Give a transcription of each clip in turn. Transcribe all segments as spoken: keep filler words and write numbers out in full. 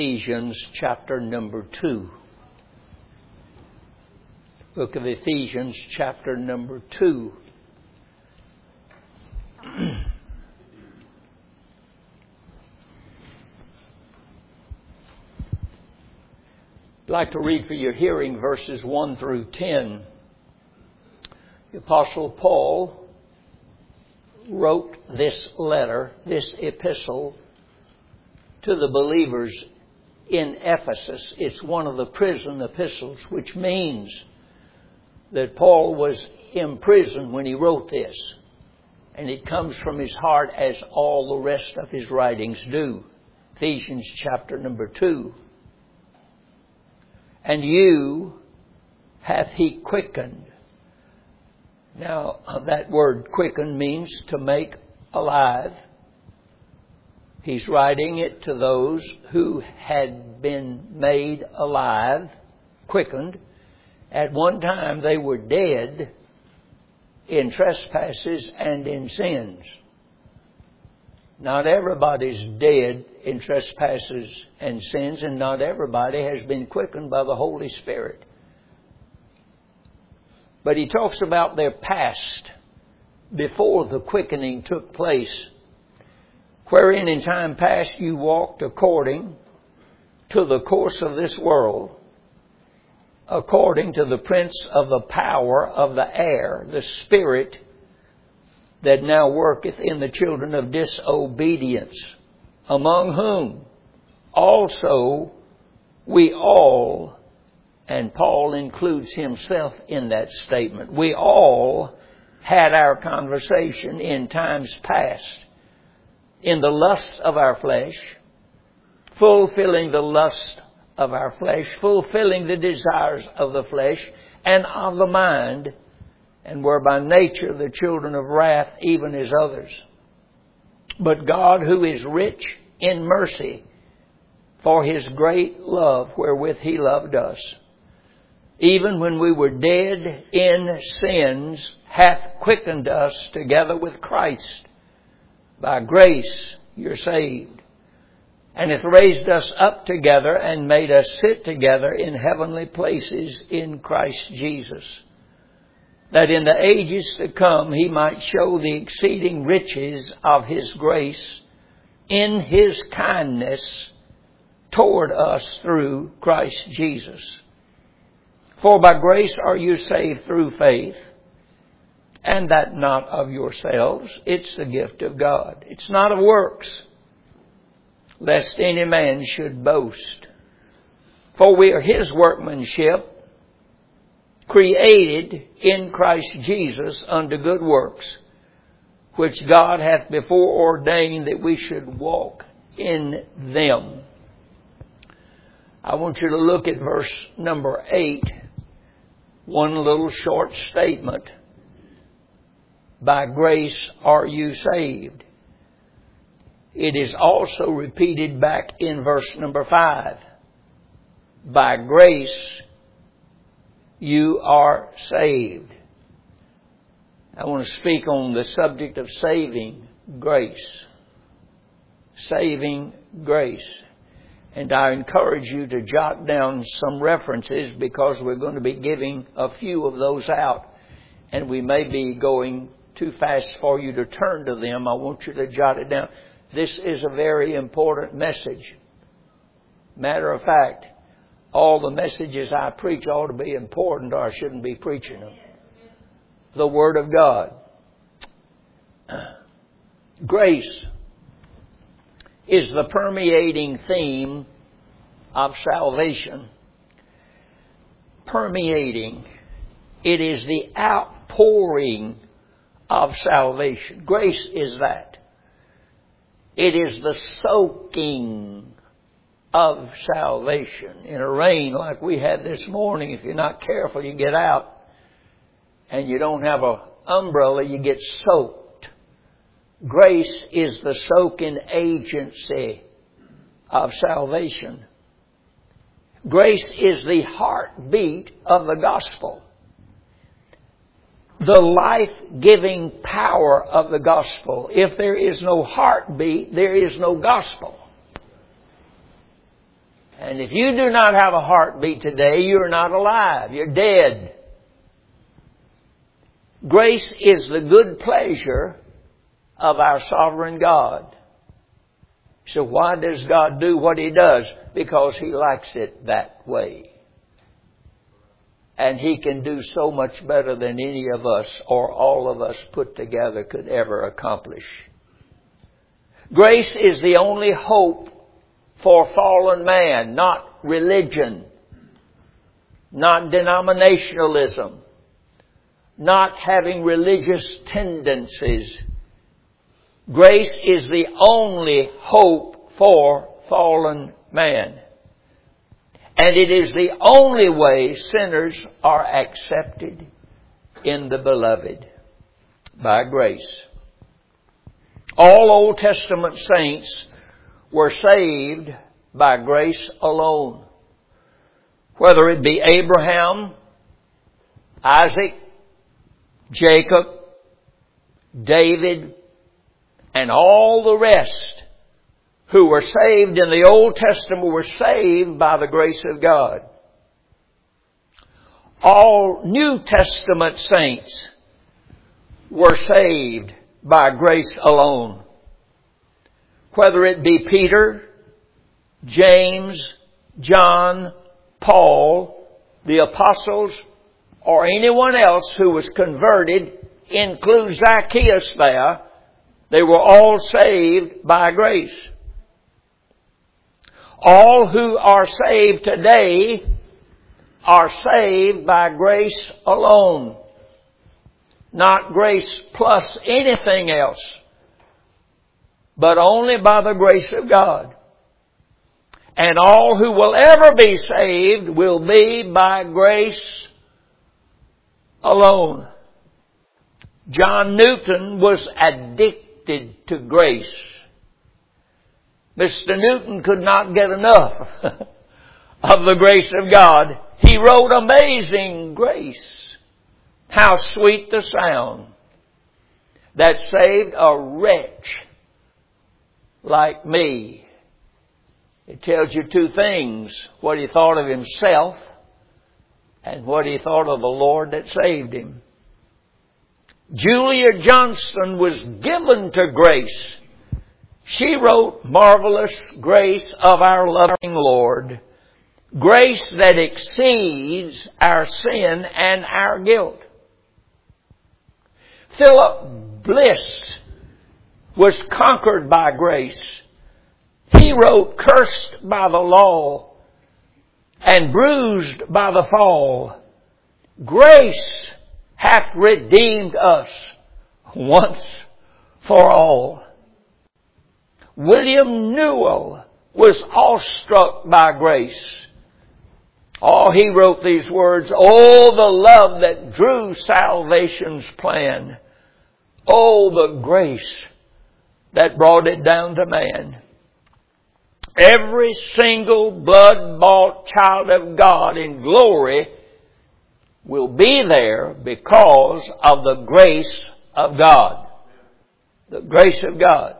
Ephesians chapter number two. Book of Ephesians chapter number two. I'd like to read for your hearing verses one through ten. The Apostle Paul wrote this letter, this epistle, to the believers in Ephesus. It's one of the prison epistles, which means that Paul was in prison when he wrote this. And it comes from his heart, as all the rest of his writings do. Ephesians chapter number two. And you hath he quickened. Now, that word quicken means to make alive. He's writing it to those who had been made alive, quickened. At one time they were dead in trespasses and in sins. Not everybody's dead in trespasses and sins, and not everybody has been quickened by the Holy Spirit. But he talks about their past before the quickening took place, wherein in time past you walked according to the course of this world, according to the prince of the power of the air, the spirit that now worketh in the children of disobedience, among whom also we all, and Paul includes himself in that statement, we all had our conversation in times past, in the lust of our flesh, fulfilling the lust of our flesh, fulfilling the desires of the flesh and of the mind, and were by nature the children of wrath, even as others. But God, who is rich in mercy, for his great love wherewith he loved us, even when we were dead in sins, hath quickened us together with Christ. By grace you're saved, and hath raised us up together and made us sit together in heavenly places in Christ Jesus, that in the ages to come he might show the exceeding riches of his grace in his kindness toward us through Christ Jesus. For by grace are you saved through faith, and that not of yourselves, it's the gift of God. It's not of works, lest any man should boast. For we are his workmanship, created in Christ Jesus unto good works, which God hath before ordained that we should walk in them. I want you to look at verse number eight, one little short statement. By grace are you saved. It is also repeated back in verse number five. By grace you are saved. I want to speak on the subject of saving grace. Saving grace. And I encourage you to jot down some references, because we're going to be giving a few of those out, and we may be going too fast for you to turn to them. I want you to jot it down. This is a very important message. Matter of fact, all the messages I preach ought to be important, or I shouldn't be preaching them. The Word of God. Grace is the permeating theme of salvation. Permeating. It is the outpouring of salvation. Grace is that. It is the soaking of salvation. In a rain like we had this morning, if you're not careful, you get out and you don't have an umbrella, you get soaked. Grace is the soaking agency of salvation. Grace is the heartbeat of the gospel. The life-giving power of the gospel. If there is no heartbeat, there is no gospel. And if you do not have a heartbeat today, you're not alive. You're dead. Grace is the good pleasure of our sovereign God. So why does God do what He does? Because He likes it that way. And He can do so much better than any of us or all of us put together could ever accomplish. Grace is the only hope for fallen man, not religion, not denominationalism, not having religious tendencies. Grace is the only hope for fallen man. And it is the only way sinners are accepted in the Beloved, by grace. All Old Testament saints were saved by grace alone. Whether it be Abraham, Isaac, Jacob, David, and all the rest who were saved in the Old Testament were saved by the grace of God. All New Testament saints were saved by grace alone. Whether it be Peter, James, John, Paul, the apostles, or anyone else who was converted, include Zacchaeus there, they were all saved by grace. All who are saved today are saved by grace alone. Not grace plus anything else, but only by the grace of God. And all who will ever be saved will be by grace alone. John Newton was addicted to grace. Mister Newton could not get enough of the grace of God. He wrote Amazing Grace. How sweet the sound that saved a wretch like me. It tells you two things. What he thought of himself and what he thought of the Lord that saved him. Julia Johnston was given to grace. She wrote Marvelous Grace of Our Loving Lord. Grace that exceeds our sin and our guilt. Philip Bliss was conquered by grace. He wrote Cursed by the Law and Bruised by the Fall. Grace hath redeemed us once for all. William Newell was awestruck by grace. Oh, he wrote these words, "Oh, the love that drew salvation's plan. Oh, the grace that brought it down to man." Every single blood-bought child of God in glory will be there because of the grace of God. The grace of God.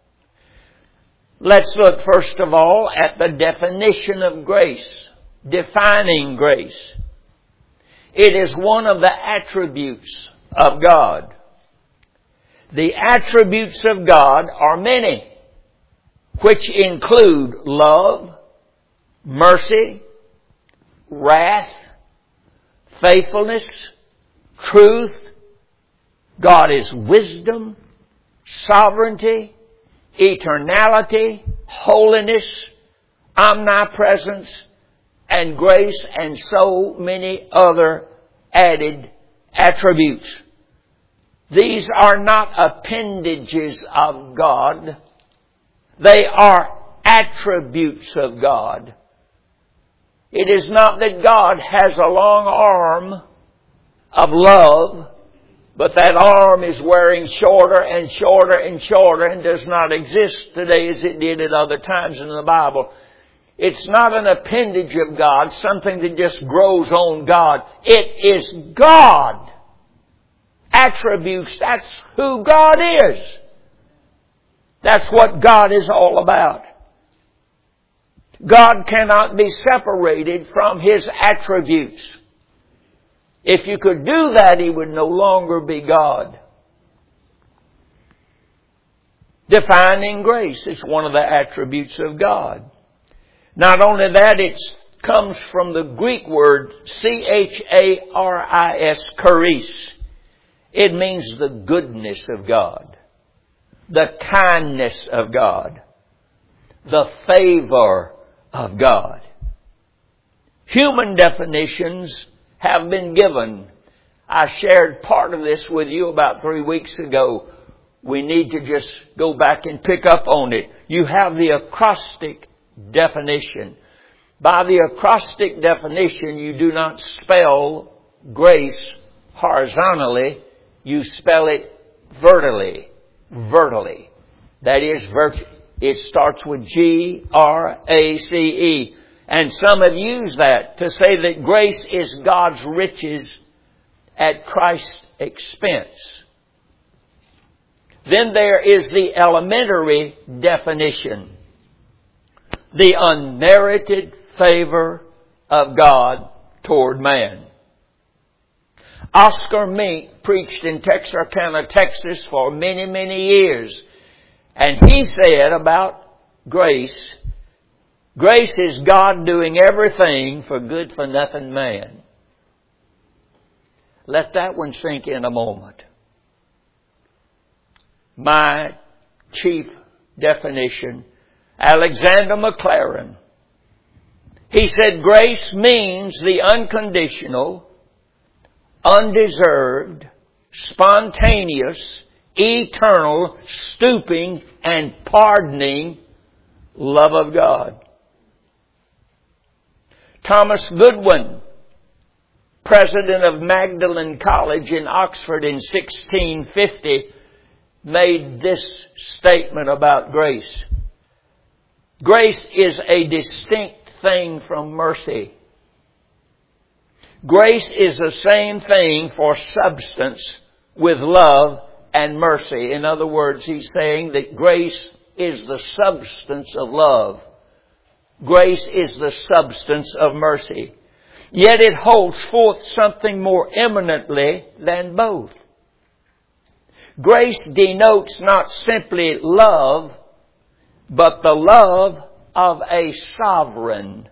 Let's look first of all at the definition of grace. Defining grace. It is one of the attributes of God. The attributes of God are many, which include love, mercy, wrath, faithfulness, truth. God is wisdom, sovereignty, eternality, holiness, omnipresence, and grace, and so many other added attributes. These are not appendages of God. They are attributes of God. It is not that God has a long arm of love, but that arm is wearing shorter and shorter and shorter and does not exist today as it did at other times in the Bible. It's not an appendage of God, something that just grows on God. It is God. Attributes, that's who God is. That's what God is all about. God cannot be separated from His attributes. If you could do that, He would no longer be God. Defining grace is one of the attributes of God. Not only that, it comes from the Greek word C H A R I S, charis. It means the goodness of God, the kindness of God, the favor of God. Human definitions have been given. I shared part of this with you about three weeks ago. We need to just go back and pick up on it. You have the acrostic definition. By the acrostic definition, you do not spell grace horizontally. You spell it vertically. Vertically. That is, it starts with G R A C E. And some have used that to say that grace is God's riches at Christ's expense. Then there is the elementary definition. The unmerited favor of God toward man. Oscar Mink preached in Texarkana, Texas for many, many years. And he said about grace, grace is God doing everything for good for nothing man. Let that one sink in a moment. My chief definition, Alexander McLaren. He said grace means the unconditional, undeserved, spontaneous, eternal, stooping, and pardoning love of God. Thomas Goodwin, president of Magdalen College in Oxford in sixteen fifty, made this statement about grace. Grace is a distinct thing from mercy. Grace is the same thing for substance with love and mercy. In other words, he's saying that grace is the substance of love. Grace is the substance of mercy. Yet it holds forth something more eminently than both. Grace denotes not simply love, but the love of a sovereign.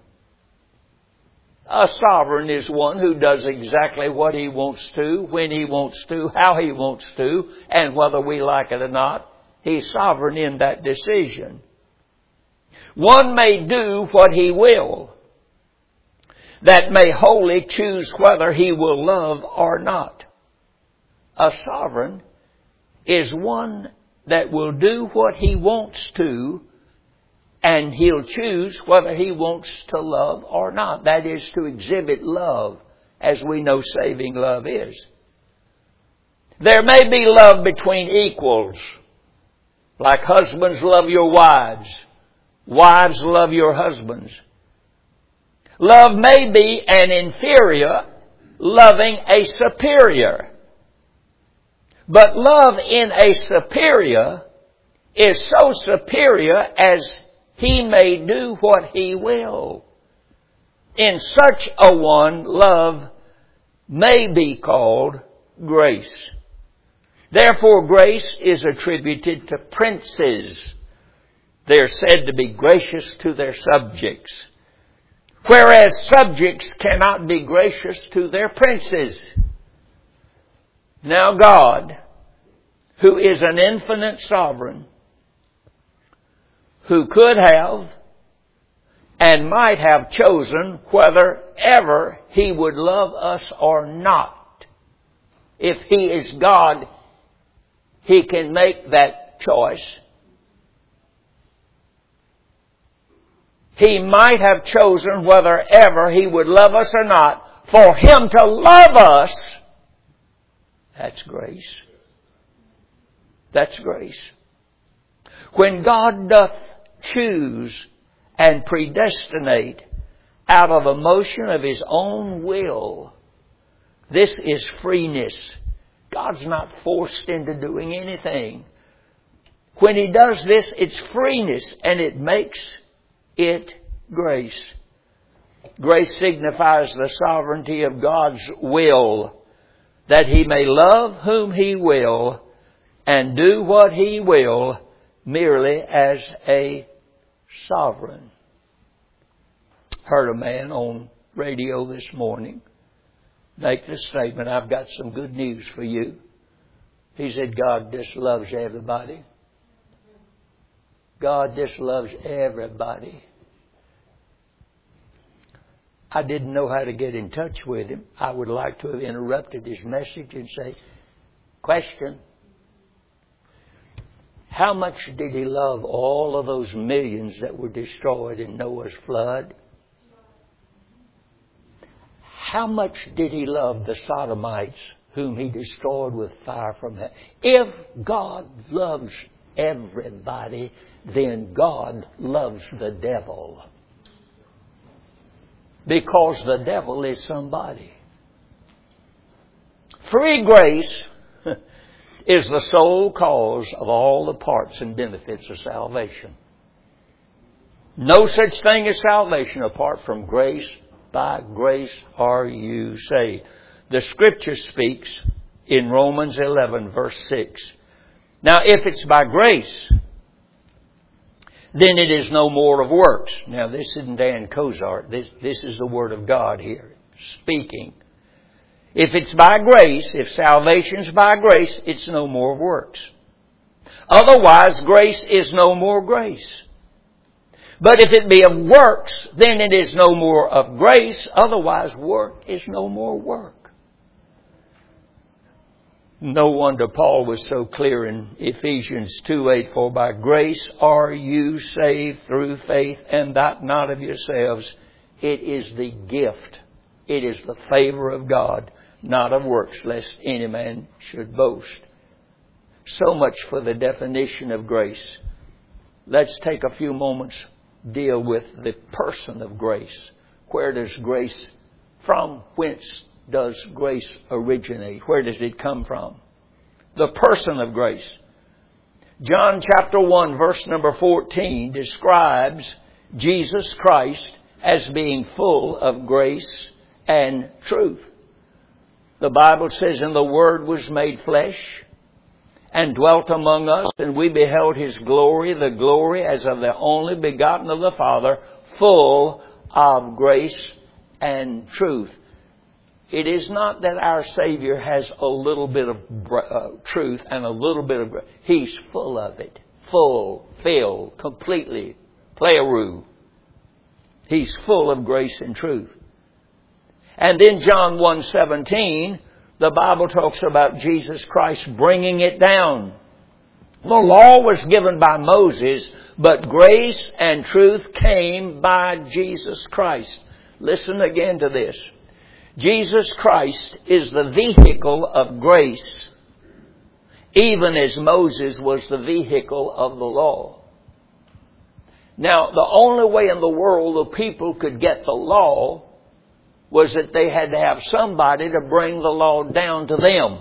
A sovereign is one who does exactly what he wants to, when he wants to, how he wants to, and whether we like it or not. He's sovereign in that decision. One may do what he will, that may wholly choose whether he will love or not. A sovereign is one that will do what he wants to, and he'll choose whether he wants to love or not. That is to exhibit love, as we know saving love is. There may be love between equals, like husbands love your wives, wives love your husbands. Love may be an inferior loving a superior. But love in a superior is so superior as he may do what he will. In such a one, love may be called grace. Therefore, grace is attributed to princes. They are said to be gracious to their subjects, whereas subjects cannot be gracious to their princes. Now God, who is an infinite sovereign, who could have and might have chosen whether ever He would love us or not. If He is God, He can make that choice. He might have chosen whether ever He would love us or not. For Him to love us, that's grace. That's grace. When God doth choose and predestinate out of a motion of His own will, this is freeness. God's not forced into doing anything. When He does this, it's freeness, and it makes it grace. Grace signifies the sovereignty of God's will, that He may love whom He will and do what He will merely as a sovereign. Heard a man on radio this morning make the statement, I've got some good news for you. He said, God just loves everybody. God just loves everybody. I didn't know how to get in touch with him. I would like to have interrupted his message and say, question, how much did he love all of those millions that were destroyed in Noah's flood? How much did he love the Sodomites whom he destroyed with fire from heaven? If God loves everybody, then God loves the devil. Because the devil is somebody. Free grace is the sole cause of all the parts and benefits of salvation. No such thing as salvation apart from grace. By grace are you saved. The Scripture speaks in Romans eleven verse six. Now if it's by grace, then it is no more of works. Now this isn't Dan Kozart. This, this is the Word of God here speaking. If it's by grace, if salvation's by grace, it's no more of works. Otherwise, grace is no more grace. But if it be of works, then it is no more of grace. Otherwise, work is no more work. No wonder Paul was so clear in Ephesians two eight, for by grace are you saved through faith, and that not of yourselves. It is the gift. It is the favor of God, not of works, lest any man should boast. So much for the definition of grace. Let's take a few moments deal with the person of grace. Where does grace from? Whence does grace originate? Where does it come from? The person of grace. John chapter one verse number fourteen describes Jesus Christ as being full of grace and truth. The Bible says, and the Word was made flesh and dwelt among us, and we beheld His glory, the glory as of the only begotten of the Father, full of grace and truth. It is not that our Savior has a little bit of uh, truth and a little bit of grace. He's full of it. Full, filled, completely, pleroo. He's full of grace and truth. And in John one seventeen, the Bible talks about Jesus Christ bringing it down. The law was given by Moses, but grace and truth came by Jesus Christ. Listen again to this. Jesus Christ is the vehicle of grace, even as Moses was the vehicle of the law. Now, the only way in the world the people could get the law was that they had to have somebody to bring the law down to them.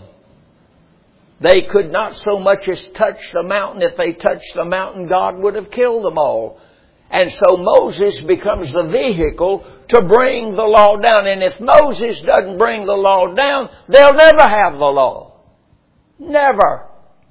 They could not so much as touch the mountain. If they touched the mountain, God would have killed them all. And so Moses becomes the vehicle to bring the law down. And if Moses doesn't bring the law down, they'll never have the law. Never.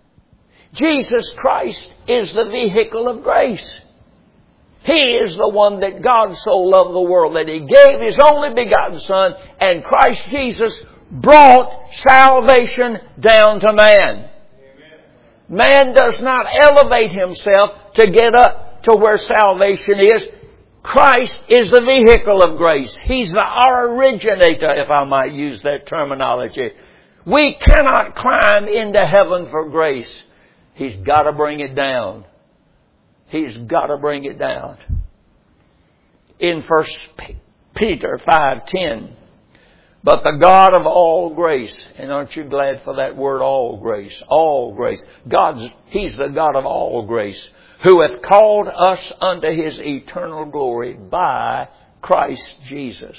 Jesus Christ is the vehicle of grace. He is the one that God so loved the world that He gave His only begotten Son, and Christ Jesus brought salvation down to man. Amen. Man does not elevate himself to get up to where salvation is. Christ is the vehicle of grace. He's the originator, if I might use that terminology. We cannot climb into heaven for grace. He's got to bring it down. He's got to bring it down. In First Peter five ten, but the God of all grace, and aren't you glad for that word, all grace? All grace. God's, He's the God of all grace, who hath called us unto His eternal glory by Christ Jesus.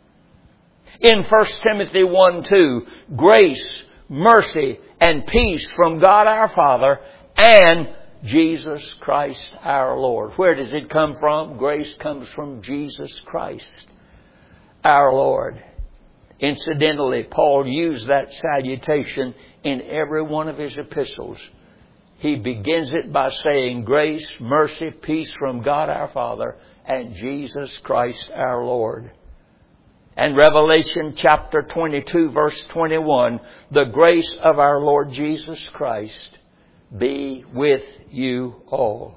In First Timothy one two, grace, mercy, and peace from God our Father and Jesus Christ our Lord. Where does it come from? Grace comes from Jesus Christ our Lord. Incidentally, Paul used that salutation in every one of his epistles. He begins it by saying, grace, mercy, peace from God our Father and Jesus Christ our Lord. And Revelation chapter twenty-two, verse twenty-one, the grace of our Lord Jesus Christ be with you all.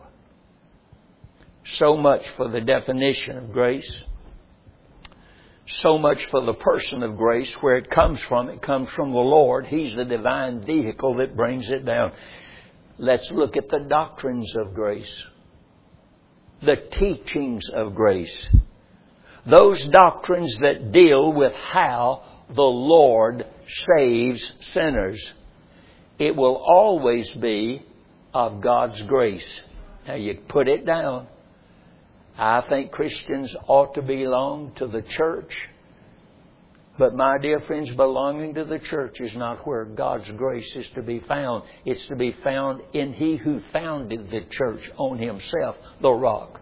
So much for the definition of grace. So much for the person of grace, where it comes from. It comes from the Lord. He's the divine vehicle that brings it down. Let's look at the doctrines of grace. The teachings of grace. Those doctrines that deal with how the Lord saves sinners. It will always be of God's grace. Now you put it down. I think Christians ought to belong to the church. But my dear friends, belonging to the church is not where God's grace is to be found. It's to be found in He who founded the church on Himself, the rock.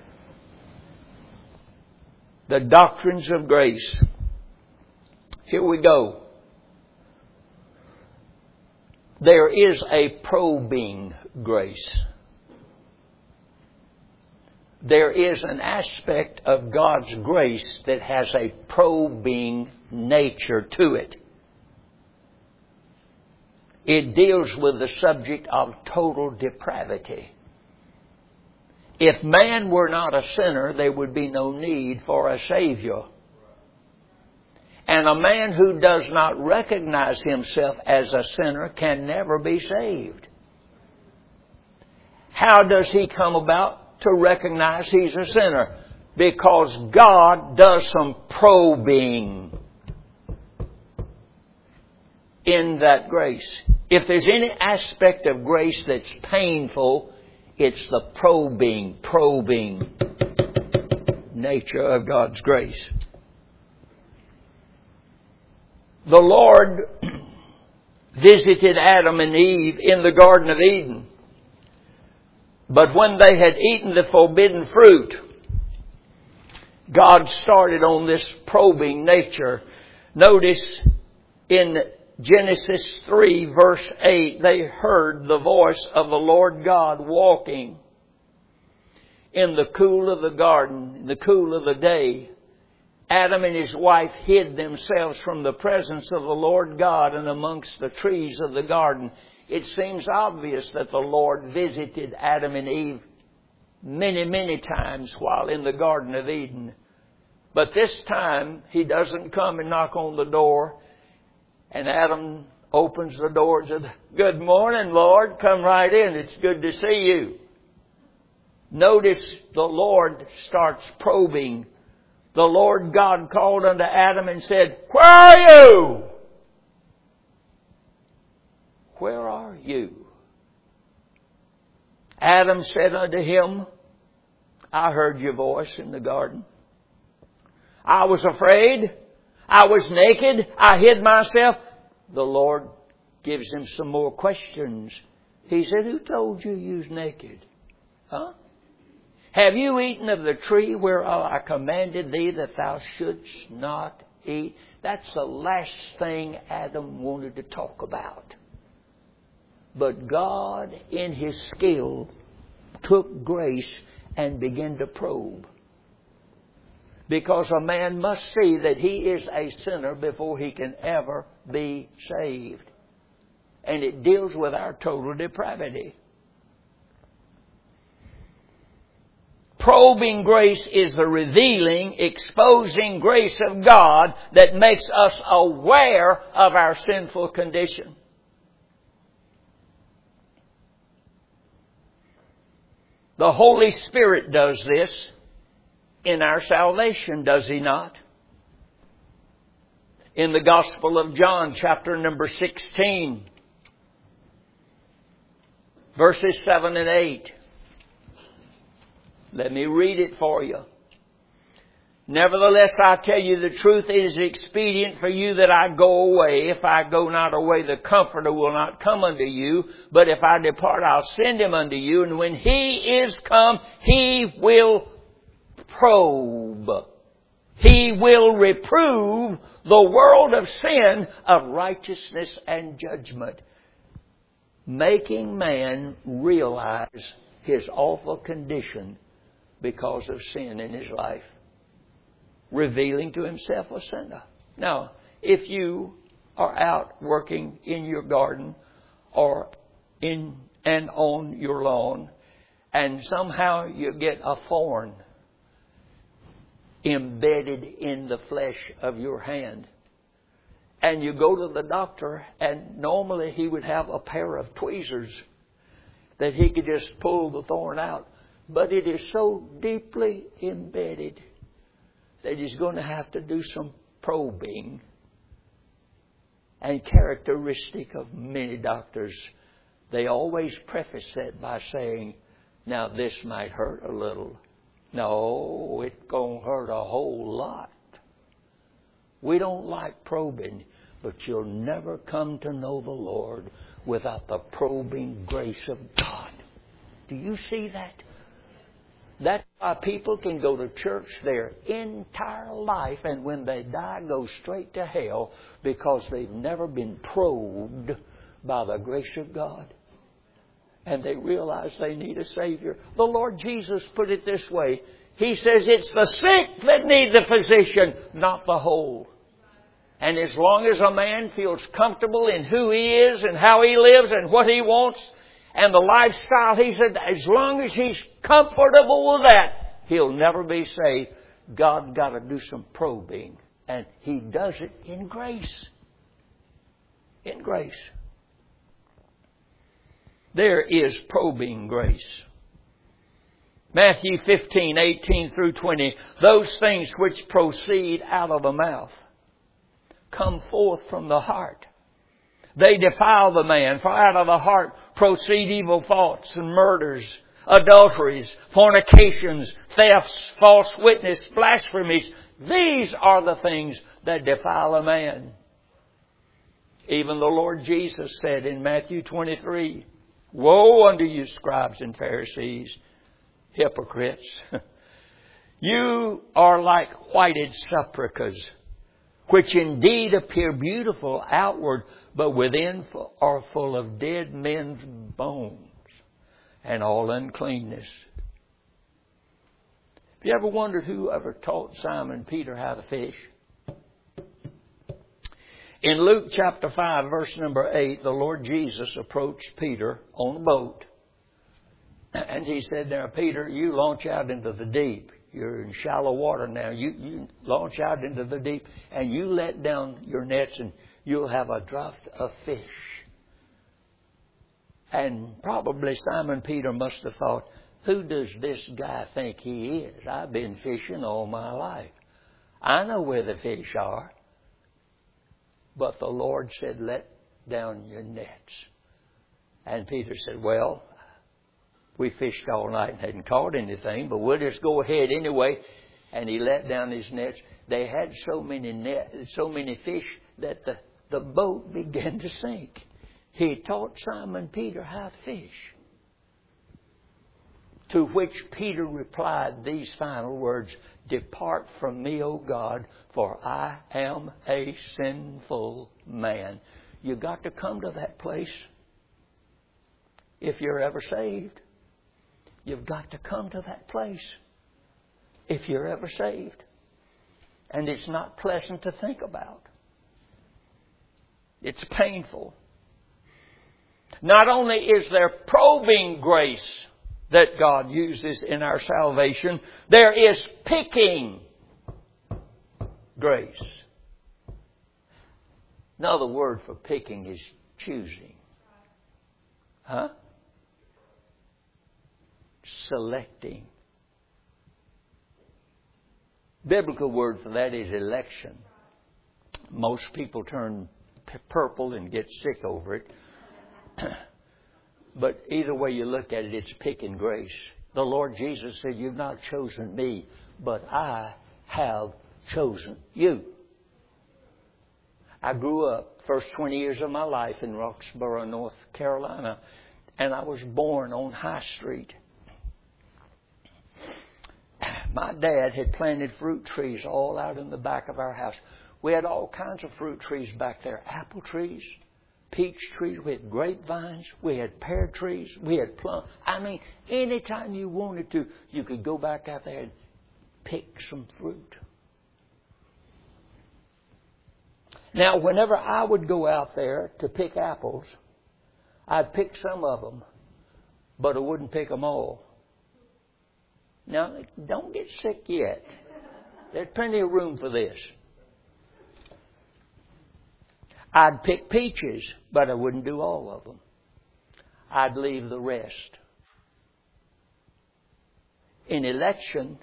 The doctrines of grace. Here we go. There is a probing grace. There is an aspect of God's grace that has a probing nature to it. It deals with the subject of total depravity. If man were not a sinner, there would be no need for a Savior. And a man who does not recognize himself as a sinner can never be saved. How does he come about to recognize he's a sinner? Because God does some probing in that grace. If there's any aspect of grace that's painful, it's the probing, probing nature of God's grace. The Lord visited Adam and Eve in the Garden of Eden. But when they had eaten the forbidden fruit, God started on this probing nature. Notice in Genesis three, verse eight, they heard the voice of the Lord God walking in the cool of the garden, in the cool of the day. Adam and his wife hid themselves from the presence of the Lord God and amongst the trees of the garden. It seems obvious that the Lord visited Adam and Eve many, many times while in the Garden of Eden. But this time, He doesn't come and knock on the door. And Adam opens the door and says, "Good morning, Lord. Come right in. It's good to see you." Notice the Lord starts probing. The Lord God called unto Adam and said, "Where are you?" Where are you? Adam said unto him, "I heard your voice in the garden. I was afraid. I was naked. I hid myself." The Lord gives him some more questions. He said, "Who told you you was naked? Huh? Have you eaten of the tree whereof I commanded thee that thou shouldst not eat?" That's the last thing Adam wanted to talk about. But God, in His skill, took grace and began to probe. Because a man must see that he is a sinner before he can ever be saved. And it deals with our total depravity. Probing grace is the revealing, exposing grace of God that makes us aware of our sinful condition. The Holy Spirit does this in our salvation, does He not? In the Gospel of John, chapter number sixteen, verses seven and eight. Let me read it for you. Nevertheless, I tell you the truth, it is expedient for you that I go away. If I go not away, the Comforter will not come unto you. But if I depart, I'll send him unto you. And when he is come, he will probe. He will reprove the world of sin, of righteousness and judgment. Making man realize his awful condition because of sin in his life. Revealing to himself a sinner. Now, if you are out working in your garden or in and on your lawn, and somehow you get a thorn embedded in the flesh of your hand, and you go to the doctor, and normally he would have a pair of tweezers that he could just pull the thorn out, but it is so deeply embedded that he's going to have to do some probing. And characteristic of many doctors, they always preface that by saying, now this might hurt a little. No, it's going to hurt a whole lot. We don't like probing, but you'll never come to know the Lord without the probing grace of God. Do you see that? That's why people can go to church their entire life and when they die go straight to hell because they've never been probed by the grace of God. And they realize they need a Savior. The Lord Jesus put it this way. He says it's the sick that need the physician, not the whole. And as long as a man feels comfortable in who he is and how he lives and what he wants, and the lifestyle, he said, as long as he's comfortable with that, he'll never be saved. God got to do some probing. And he does it in grace. In grace. There is probing grace. Matthew fifteen, eighteen through twenty. Those things which proceed out of the mouth come forth from the heart. They defile the man, for out of the heart proceed evil thoughts and murders, adulteries, fornications, thefts, false witness, blasphemies. These are the things that defile a man. Even the Lord Jesus said in Matthew twenty-three, woe unto you, scribes and Pharisees, hypocrites! You are like whited sepulchres, which indeed appear beautiful outward, but within are full of dead men's bones and all uncleanness. Have you ever wondered who ever taught Simon Peter how to fish? In Luke chapter five, verse number eight, the Lord Jesus approached Peter on a boat. And he said, now, Peter, you launch out into the deep. You're in shallow water now. You, you launch out into the deep and you let down your nets and you'll have a draught of fish. And probably Simon Peter must have thought, who does this guy think he is? I've been fishing all my life. I know where the fish are. But the Lord said, let down your nets. And Peter said, well, we fished all night and hadn't caught anything, but we'll just go ahead anyway. And he let down his nets. They had so many net, so many fish that the, the boat began to sink. He taught Simon Peter how to fish. To which Peter replied these final words, depart from me, O God, for I am a sinful man. You got to come to that place if you're ever saved. You've got to come to that place if you're ever saved. And it's not pleasant to think about. It's painful. Not only is there probing grace that God uses in our salvation, there is picking grace. Another word for picking is choosing. Huh? Selecting. Biblical word for that is election. Most people turn p- purple and get sick over it. But either way you look at it, it's picking grace. The Lord Jesus said, you've not chosen me, but I have chosen you. I grew up first twenty years of my life in Roxborough, North Carolina, and I was born on High Street. My dad had planted fruit trees all out in the back of our house. We had all kinds of fruit trees back there. Apple trees, peach trees, we had grapevines, we had pear trees, we had plum. I mean, anytime you wanted to, you could go back out there and pick some fruit. Now, whenever I would go out there to pick apples, I'd pick some of them, but I wouldn't pick them all. Now, don't get sick yet. There's plenty of room for this. I'd pick peaches, but I wouldn't do all of them. I'd leave the rest. In election,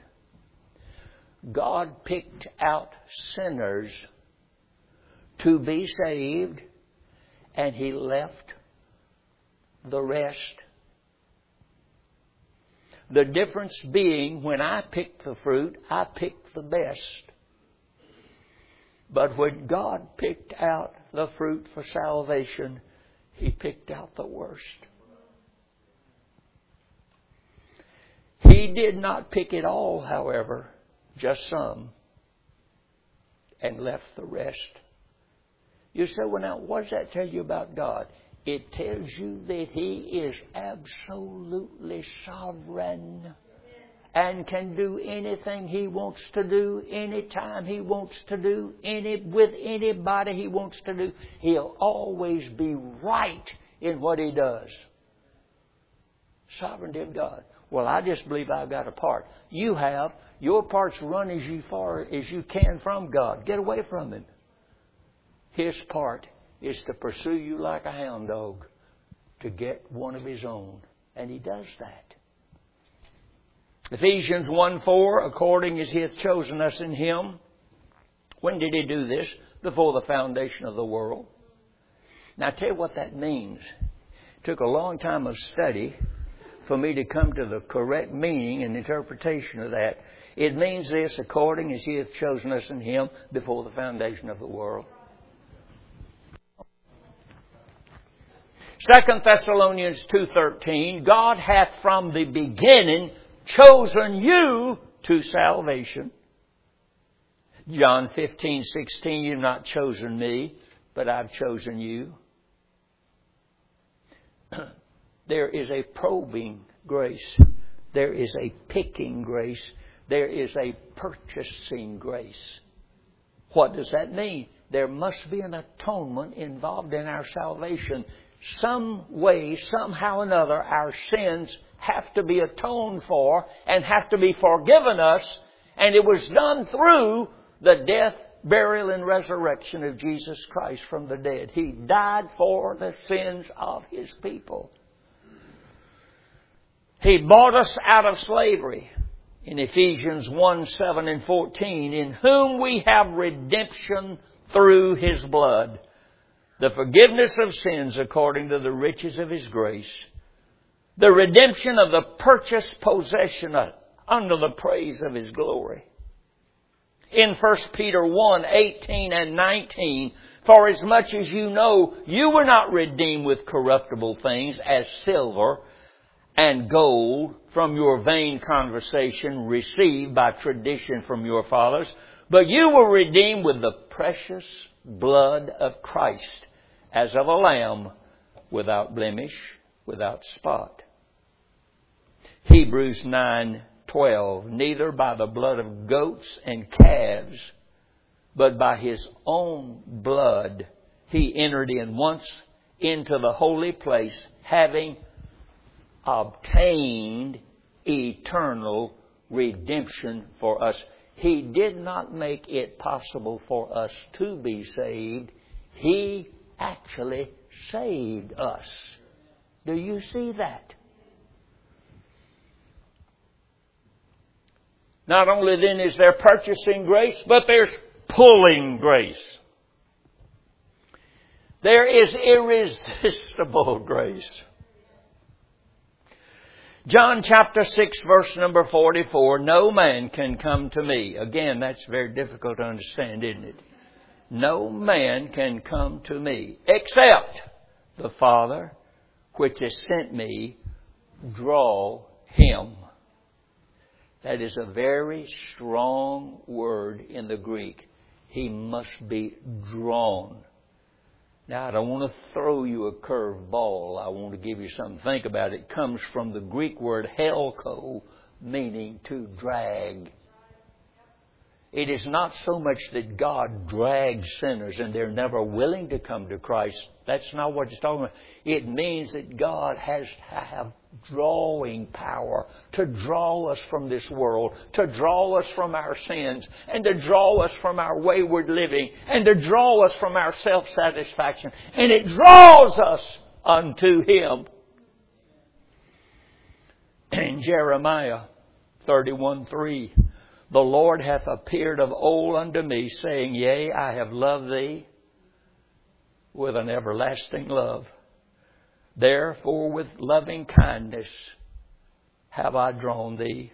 God picked out sinners to be saved, and He left the rest. The difference being, when I picked the fruit, I picked the best. But when God picked out the fruit for salvation, He picked out the worst. He did not pick it all, however, just some, and left the rest. You say, well, now, what does that tell you about God? It tells you that He is absolutely sovereign and can do anything He wants to do, anytime He wants to do, any with anybody He wants to do. He'll always be right in what He does. Sovereignty of God. Well, I just believe I've got a part. You have. Your part's run as you far as you can from God. Get away from Him. His part is to pursue you like a hound dog to get one of His own. And He does that. Ephesians one four, according as He hath chosen us in Him. When did He do this? Before the foundation of the world. Now, I tell you what that means. It took a long time of study for me to come to the correct meaning and interpretation of that. It means this, according as He hath chosen us in Him before the foundation of the world. Second Thessalonians two thirteen, God hath from the beginning chosen you to salvation. John fifteen sixteen, you've not chosen me, but I've chosen you. There is a probing grace. There is a picking grace. There is a purchasing grace. What does that mean? There must be an atonement involved in our salvation. Some way, somehow or another, our sins have to be atoned for and have to be forgiven us. And it was done through the death, burial, and resurrection of Jesus Christ from the dead. He died for the sins of His people. He bought us out of slavery. In Ephesians one, seven and fourteen, in whom we have redemption through His blood, the forgiveness of sins according to the riches of His grace, the redemption of the purchased possession under the praise of His glory. In First Peter one, eighteen and nineteen, for as much as you know, you were not redeemed with corruptible things as silver and gold from your vain conversation received by tradition from your fathers, but you were redeemed with the precious blood of Christ, as of a lamb, without blemish, without spot. Hebrews nine twelve, neither by the blood of goats and calves, but by His own blood He entered in once into the holy place, having obtained eternal redemption for us. He did not make it possible for us to be saved. He actually saved us. Do you see that? Not only then is there purchasing grace, but there's pulling grace. There is irresistible grace. John chapter six, verse number forty-four, no man can come to me. Again, that's very difficult to understand, isn't it? No man can come to me except the Father which has sent me draw him. That is a very strong word in the Greek. He must be drawn. Now, I don't want to throw you a curved ball. I want to give you something to think about. It comes from the Greek word helko, meaning to drag. It is not so much that God drags sinners and they're never willing to come to Christ. That's not what it's talking about. It means that God has to have drawing power to draw us from this world, to draw us from our sins, and to draw us from our wayward living, and to draw us from our self-satisfaction. And it draws us unto Him. In Jeremiah thirty-one three, the Lord hath appeared of old unto me, saying, Yea, I have loved thee with an everlasting love. Therefore with loving kindness have I drawn thee.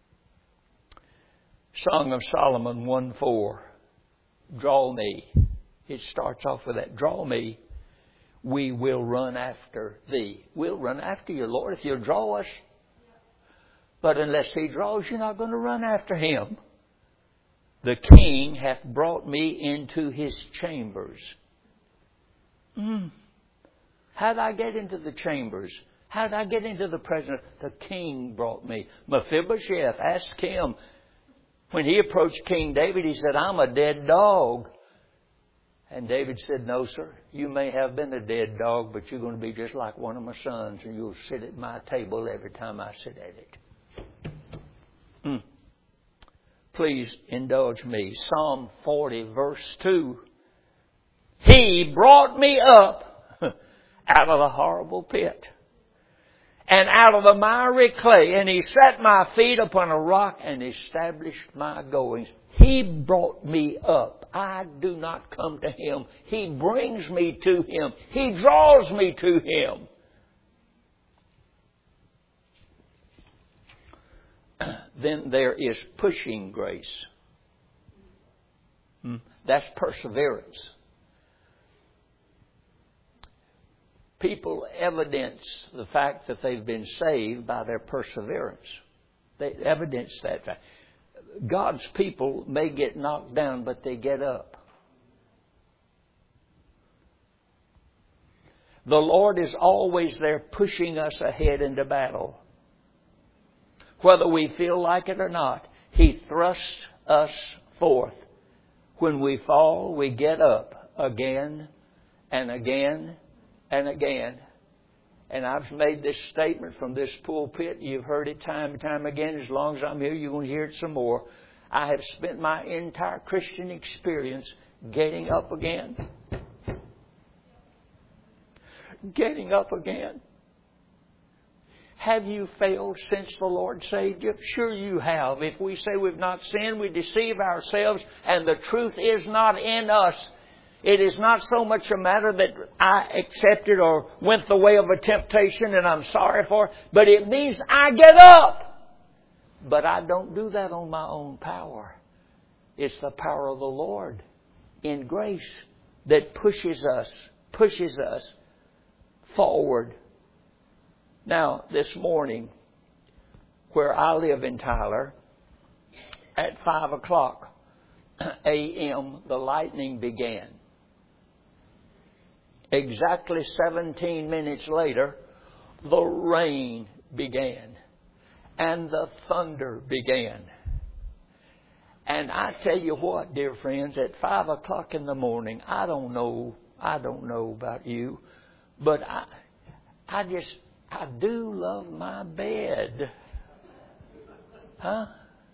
Song of Solomon one four. Draw me. It starts off with that. Draw me. We will run after thee. We'll run after you, Lord, if you'll draw us. But unless He draws, you're not going to run after Him. The King hath brought me into His chambers. Mm. How did I get into the chambers? How did I get into the presence? The King brought me. Mephibosheth, asked him. When he approached King David, he said, I'm a dead dog. And David said, no, sir. You may have been a dead dog, but you're going to be just like one of my sons, and you'll sit at my table every time I sit at it. Mm. Please indulge me. Psalm forty, verse two. He brought me up out of the horrible pit and out of the miry clay, and He set my feet upon a rock and established my goings. He brought me up. I do not come to Him. He brings me to Him. He draws me to Him. Then there is pushing grace. That's perseverance. People evidence the fact that they've been saved by their perseverance. They evidence that fact. God's people may get knocked down, but they get up. The Lord is always there pushing us ahead into battle. Whether we feel like it or not, He thrusts us forth. When we fall, we get up again and again and again. And I've made this statement from this pulpit. You've heard it time and time again. As long as I'm here, you're going to hear it some more. I have spent my entire Christian experience getting up again. Getting up again. Have you failed since the Lord saved you? Sure you have. If we say we've not sinned, we deceive ourselves, and the truth is not in us. It is not so much a matter that I accepted or went the way of a temptation and I'm sorry for it, but it means I get up. But I don't do that on my own power. It's the power of the Lord in grace that pushes us, pushes us forward. Now, this morning, where I live in Tyler, at five o'clock a.m., the lightning began. Exactly seventeen minutes later, the rain began. And the thunder began. And I tell you what, dear friends, at five o'clock in the morning, I don't know, I don't know about you, but I, I just... I do love my bed. Huh?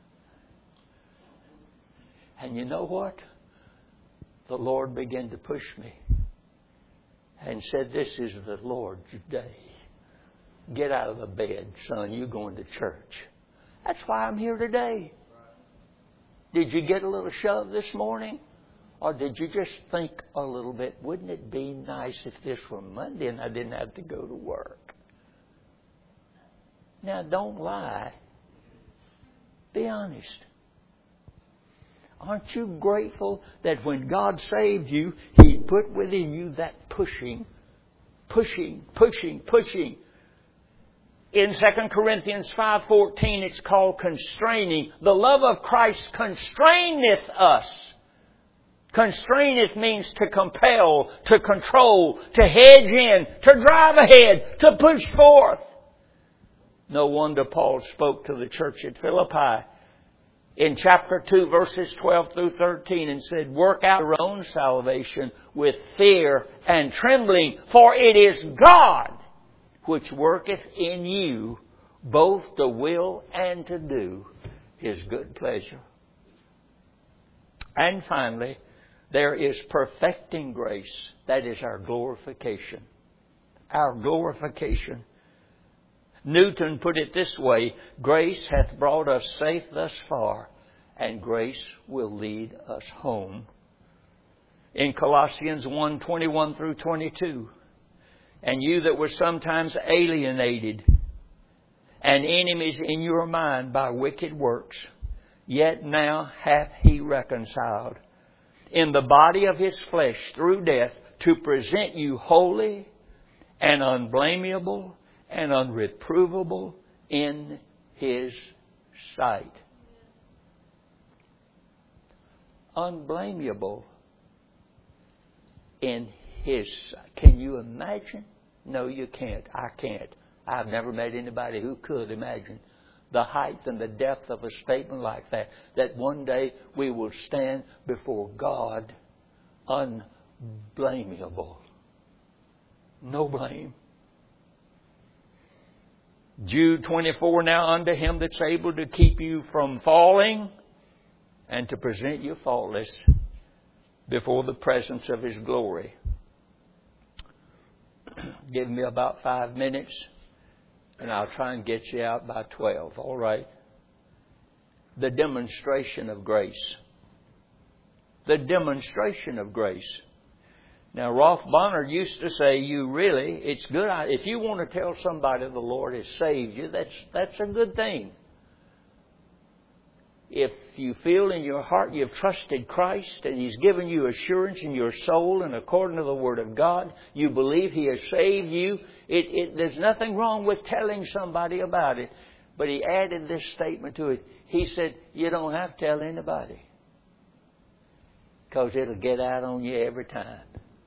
And you know what? The Lord began to push me and said, this is the Lord's day. Get out of the bed, son. You're going to church. That's why I'm here today. Did you get a little shove this morning? Or did you just think a little bit, wouldn't it be nice if this were Monday and I didn't have to go to work? Now, don't lie. Be honest. Aren't you grateful that when God saved you, He put within you that pushing, pushing, pushing, pushing. In Second Corinthians five fourteen, it's called constraining. The love of Christ constraineth us. Constraineth means to compel, to control, to hedge in, to drive ahead, to push forth. No wonder Paul spoke to the church at Philippi in chapter two, verses twelve through thirteen, and said, work out your own salvation with fear and trembling, for it is God which worketh in you both to will and to do His good pleasure. And finally, there is perfecting grace. That is our glorification. Our glorification. Newton put it this way, grace hath brought us safe thus far, and grace will lead us home. In Colossians one, twenty-one through twenty-two, and you that were sometimes alienated and enemies in your mind by wicked works, yet now hath He reconciled in the body of His flesh through death to present you holy and unblameable and unreprovable in His sight. Unblameable in His sight. Can you imagine? No, you can't. I can't. I've never met anybody who could imagine the height and the depth of a statement like that. That one day we will stand before God unblameable. No blame. Jude twenty-four, now unto Him that's able to keep you from falling and to present you faultless before the presence of His glory. Give me about five minutes and I'll try and get you out by twelve. All right. The demonstration of grace. The demonstration of grace. Now, Rolf Bonner used to say, you really, it's good. If you want to tell somebody the Lord has saved you, that's, that's a good thing. If you feel in your heart you've trusted Christ and He's given you assurance in your soul and according to the Word of God, you believe He has saved you, it, it, there's nothing wrong with telling somebody about it. But he added this statement to it. He said, you don't have to tell anybody, because it'll get out on you every time.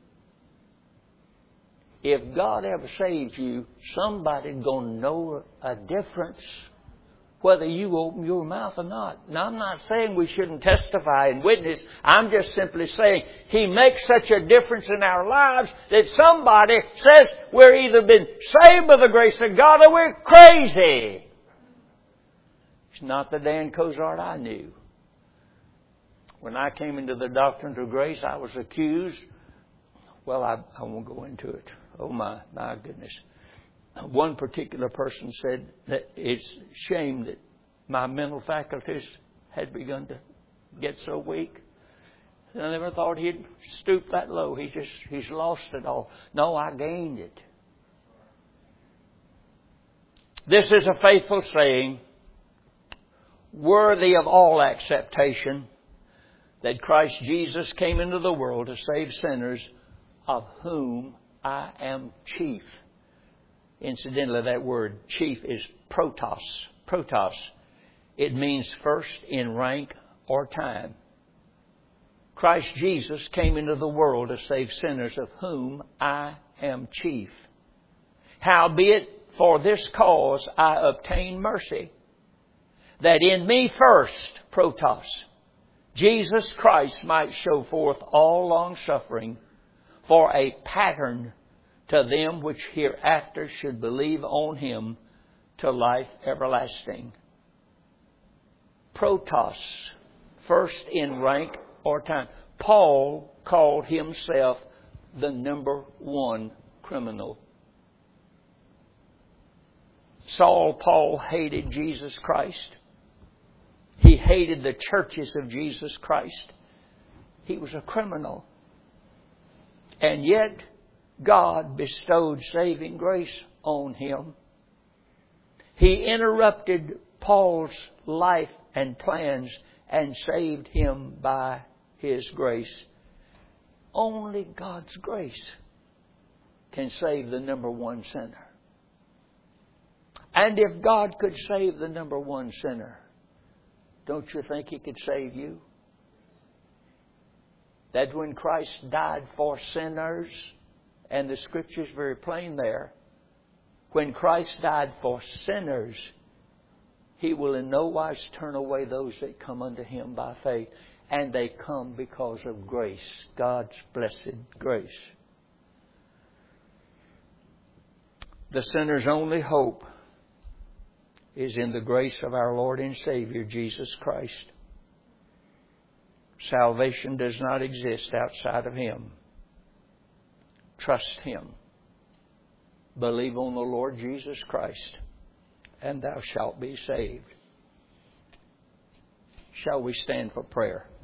If God ever saves you, somebody's going to know a difference whether you open your mouth or not. Now, I'm not saying we shouldn't testify and witness. I'm just simply saying He makes such a difference in our lives that somebody says we're either been saved by the grace of God or we're crazy. It's not the Dan Cozart I knew. When I came into the doctrine of grace, I was accused. Well, I, I won't go into it. Oh, my, my goodness. One particular person said that it's a shame that my mental faculties had begun to get so weak. And I never thought he'd stoop that low. He just, he's lost it all. No, I gained it. This is a faithful saying, worthy of all acceptation, that Christ Jesus came into the world to save sinners, of whom I am chief. Incidentally, that word chief is protos. Protos. It means first in rank or time. Christ Jesus came into the world to save sinners, of whom I am chief. Howbeit, for this cause I obtain mercy, that in me first, protos, Jesus Christ might show forth all long suffering, for a pattern to them which hereafter should believe on Him to life everlasting. Protos, first in rank or time. Paul called himself the number one criminal. Saul Paul hated Jesus Christ. He hated the churches of Jesus Christ. He was a criminal. And yet, God bestowed saving grace on him. He interrupted Paul's life and plans and saved him by His grace. Only God's grace can save the number one sinner. And if God could save the number one sinner, don't you think He could save you? That when Christ died for sinners, and the Scripture's very plain there, when Christ died for sinners, He will in no wise turn away those that come unto Him by faith. And they come because of grace, God's blessed grace. The sinner's only hope is in the grace of our Lord and Savior, Jesus Christ. Salvation does not exist outside of Him. Trust Him. Believe on the Lord Jesus Christ, and thou shalt be saved. Shall we stand for prayer?